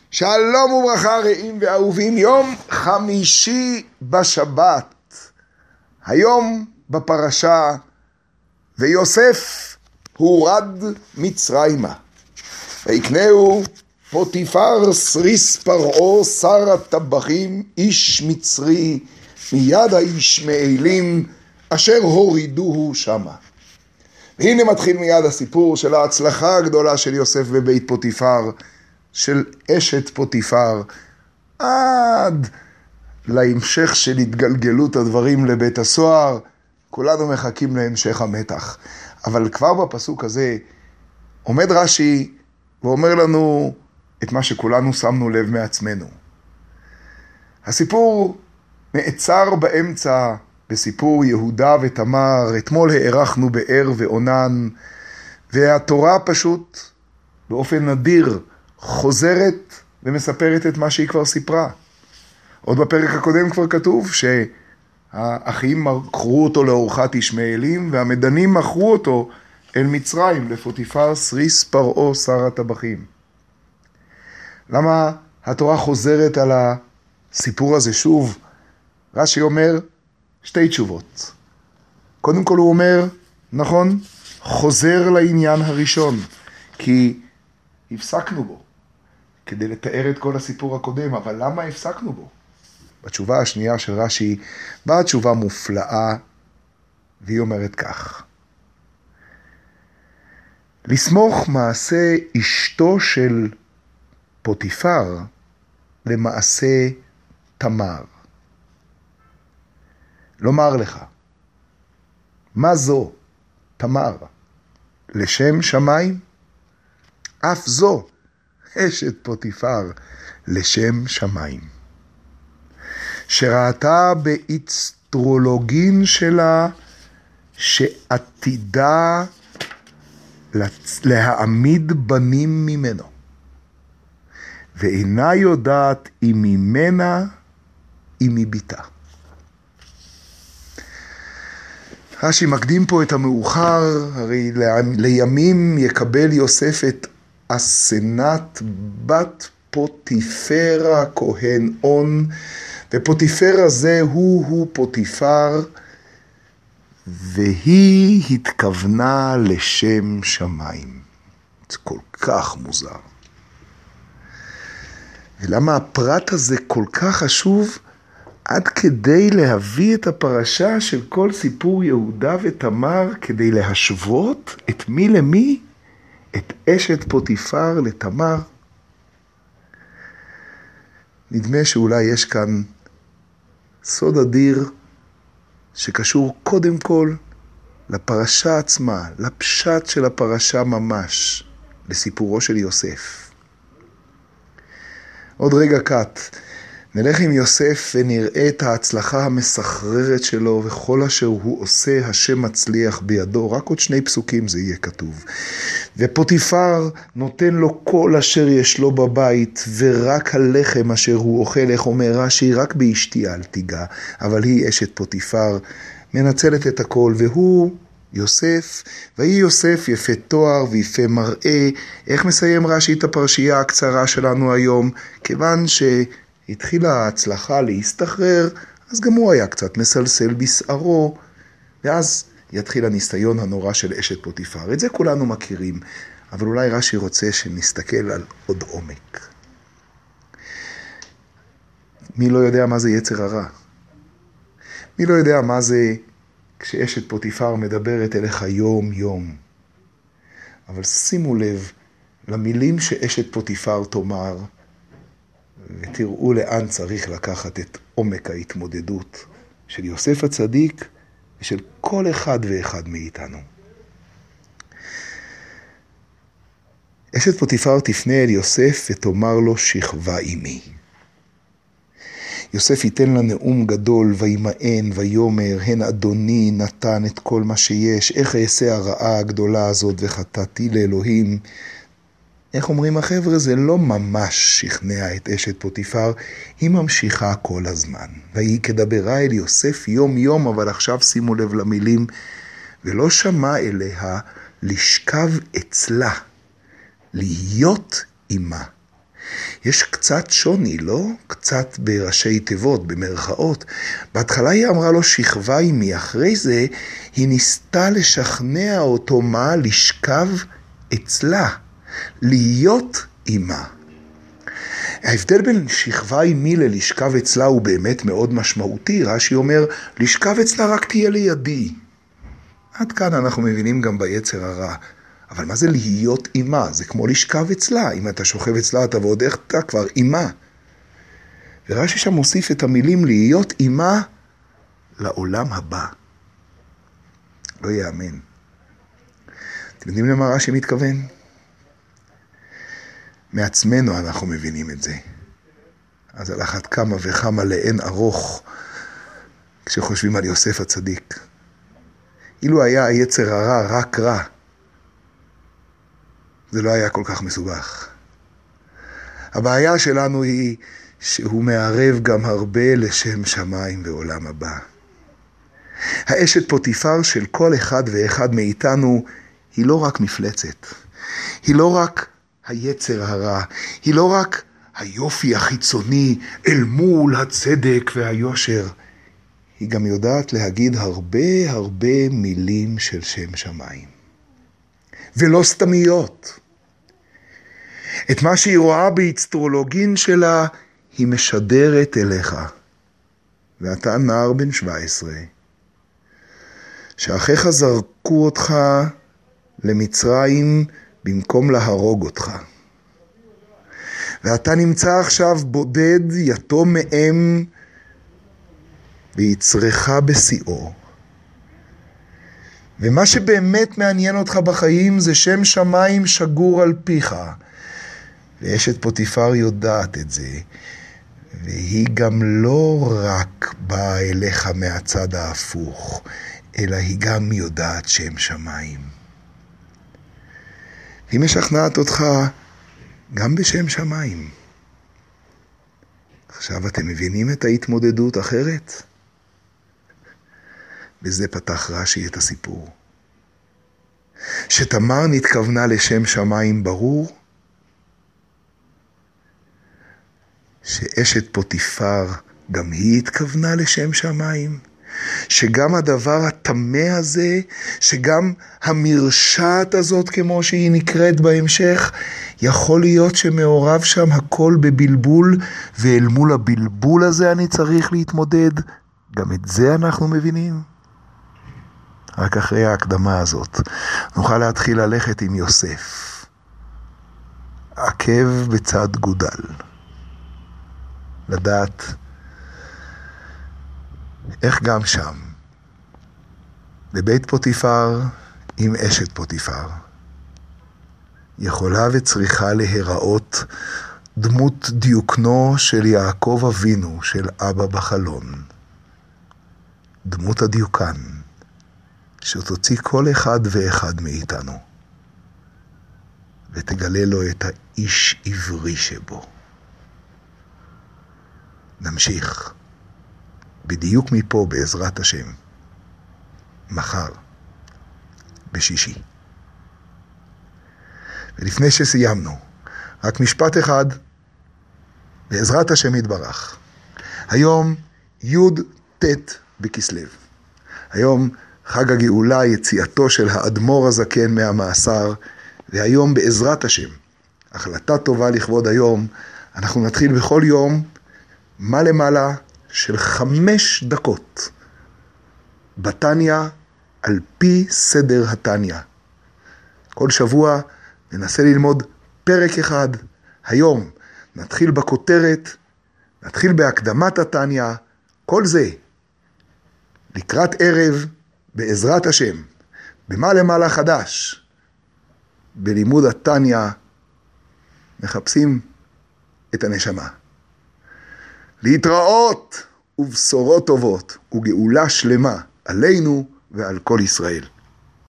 שלום וברכה רעים ואהובים, יום חמישי בשבת. היום בפרשה, ויוסף הורד מצרימה. ויקנהו פוטיפר סריס פרעה שר הטבחים איש מצרי מיד הישמעאלים אשר הורידוהו שמה. והנה מתחיל מיד הסיפור של ההצלחה הגדולה של יוסף בבית פוטיפר, של אשת פוטיפר, עד להמשך של התגלגלות הדברים לבית הסוהר. כולנו מחכים להמשך המתח. אבל כבר בפסוק הזה עומד רש"י ואומר לנו את מה שכולנו שמנו לב מעצמנו. הסיפור נעצר באמצע בסיפור יהודה ותמר. אתמול הארכנו באר ועונן, והתורה פשוט באופן נדיר חוזרת ומספרת את מה שהיא כבר סיפרה. עוד בפרק הקודם כבר כתוב שהאחים מכרו אותו לאורחת ישמעאלים, והמדנים מכרו אותו אל מצרים, לפוטיפר סריס פרעה שר הטבחים. למה התורה חוזרת על הסיפור הזה שוב? רש"י אומר שתי תשובות. קודם כל הוא אומר, נכון, חוזר לעניין הראשון, כי הפסקנו בו כדי לתאר את כל הסיפור הקודם. אבל למה הפסקנו בו? בתשובה השנייה של רש"י באה תשובה מופלאה, והיא אומרת כך: לסמוך מעשה אשתו של פוטיפר למעשה תמר. לומר לך, מה זו תמר? לשם שמיים? אף זו אשת פוטיפר לשם שמיים. שראתה באצטרולוגין שלה שעתידה להעמיד בנים ממנו, ואינה יודעת אם ממנה אם מביתה. רש"י מקדים פה את המאוחר. הרי לימים יקבל יוסף את אסנת בת פוטיפר הכהן און, ופוטיפר הזה הוא פוטיפר, והיא התכוונה לשם שמיים. זה כל כך מוזר. ולמה הפרט הזה כל כך חשוב? עד כדי להביא את הפרשה של כל סיפור יהודה ותמר, כדי להשוות את מי למי? את אשת פוטיפר לתמר. נדמה שאולי יש כאן סוד אדיר שקשור קודם כל לפרשה עצמה, לפשט של הפרשה ממש, לסיפורו של יוסף. עוד רגע קט נלך עם יוסף ונראה את ההצלחה המסחררת שלו, וכל אשר הוא עושה השם מצליח בידו. רק עוד 2 פסוקים זה יהיה כתוב. ופוטיפר נותן לו כל אשר יש לו בבית, ורק הלחם אשר הוא אוכל, איך אומר רש"י, רק באשתי אל תיגע. אבל היא אשת פוטיפר, מנצלת את הכל, והוא יוסף, ויהי יוסף יפה תואר ויפה מראה. איך מסיים רש"י את הפרשייה הקצרה שלנו היום? כיוון התחילה ההצלחה להסתחרר, אז גם הוא היה קצת מסלסל בשערו, ואז יתחיל הניסיון הנורא של אשת פוטיפר. את זה כולנו מכירים, אבל אולי רש"י רוצה שנסתכל על עוד עומק. מי לא יודע מה זה יצר הרע? מי לא יודע מה זה כשאשת פוטיפר מדברת אליך יום יום? אבל שימו לב למילים שאשת פוטיפר תאמר, ותראו לאן צריך לקחת את עומק ההתמודדות של יוסף הצדיק ושל כל אחד ואחד מאיתנו. אשת פוטיפר תפנה אל יוסף ותאמר לו, שכבה עמי. יוסף ייתן לה נאום גדול, וימאן ויומר, הן אדוני נתן את כל מה שיש, איך אעשה הרעה הגדולה הזאת וחטאתי לאלוהים. איך אומרים החבר'ה? זה לא ממש שכנע את אשת פוטיפר, היא ממשיכה כל הזמן. והיא כדברה אל יוסף יום יום, אבל עכשיו שימו לב למילים, ולא שמע אליה לשכב אצלה, להיות עמה. יש קצת שוני, לא? קצת בראשי תיבות, במרכאות. בהתחלה היא אמרה לו שכבה עמי, אחרי זה היא ניסתה לשכנע אותו מה? לשכב אצלה, להיות עמה. ההבדל בין שכבה עמי ללשכב אצלה הוא באמת מאוד משמעותי. רש"י אומר, לשכב אצלה רק תהיה לידי. עד כאן אנחנו מבינים גם ביצר הרע. אבל מה זה להיות עמה? זה כמו לשכב אצלה. אם אתה שוכב אצלה, אתה ועוד איך אתה כבר עמה. ורש"י שם מוסיף את המילים להיות עמה לעולם הבא. לא יאמן. אתם יודעים למה רש"י מתכוון? מעצמנו אנחנו מבינים את זה. אז על אחת כמה וכמה לאין ארוך כשחושבים על יוסף הצדיק. אילו היה היצר הרע רק רע, זה לא היה כל כך מסובך. הבעיה שלנו היא שהוא מערב גם הרבה לשם שמיים ועולם הבא. האשת פוטיפר של כל אחד ואחד מאיתנו היא לא רק מפלצת. היא לא רק היצר הרע. היא לא רק היופי החיצוני אל מול הצדק והיושר. היא גם יודעת להגיד הרבה מילים של שם שמיים. ולא סתמיות. את מה שהיא רואה באצטרולוגין שלה, היא משדרת אליך. ואתה נער בן 17, שאחיך זרקו אותך למצרים במקום להרוג אותך. ואתה נמצא עכשיו בודד, יתום מאם, ויצרך בשיאו. ומה שבאמת מעניין אותך בחיים זה שם שמיים שגור על פיך. ואשת פוטיפר יודעת את זה, והיא גם לא רק באה אליך מהצד ההפוך, אלא היא גם יודעת שם שמיים. היא משכנעת אותך גם בשם שמיים. עכשיו אתם מבינים את ההתמודדות אחרת? בזה פתח רש"י את הסיפור. שתמר נתכוונה לשם שמיים ברור, שאשת פוטיפר גם היא התכוונה לשם שמיים, שגם הדבר התמה הזה, שגם המרשעת הזאת כמו שהיא נקראת בהמשך, יכול להיות שמעורב שם הכל בבלבול, ואל מול הבלבול הזה אני צריך להתמודד. גם את זה אנחנו מבינים. רק אחרי ההקדמה הזאת נוכל להתחיל ללכת עם יוסף. עקב בצד גודל. לדעת איך גם שם, בבית פוטיפר עם אשת פוטיפר, יכולה וצריכה להיראות דמות דיוקנו של יעקב אבינו, של אבא בחלון. דמות הדיוקן, שתוציא כל אחד ואחד מאיתנו, ותגלה לו את האיש עברי שבו. נמשיך. בדיוק מפה בעזרת השם. מחר. בשישי. ולפני שסיימנו, רק משפט אחד, בעזרת השם יתברך. היום י' ט' בכסלו. היום חג הגאולה, יציאתו של האדמו"ר הזקן מהמאסר, והיום בעזרת השם, החלטה טובה לכבוד היום, אנחנו נתחיל בכל יום מה למעלה של 5 דקות בתניה על פי סדר התניה. כל שבוע ננסה ללמוד פרק אחד. היום נתחיל בכותרת, נתחיל בהקדמת התניה, כל זה לקראת ערב בעזרת השם, במה למעלה חדש, בלימוד התניה מחפשים את הנשמה. להתראות ובשורות טובות וגאולה שלמה עלינו ועל כל ישראל.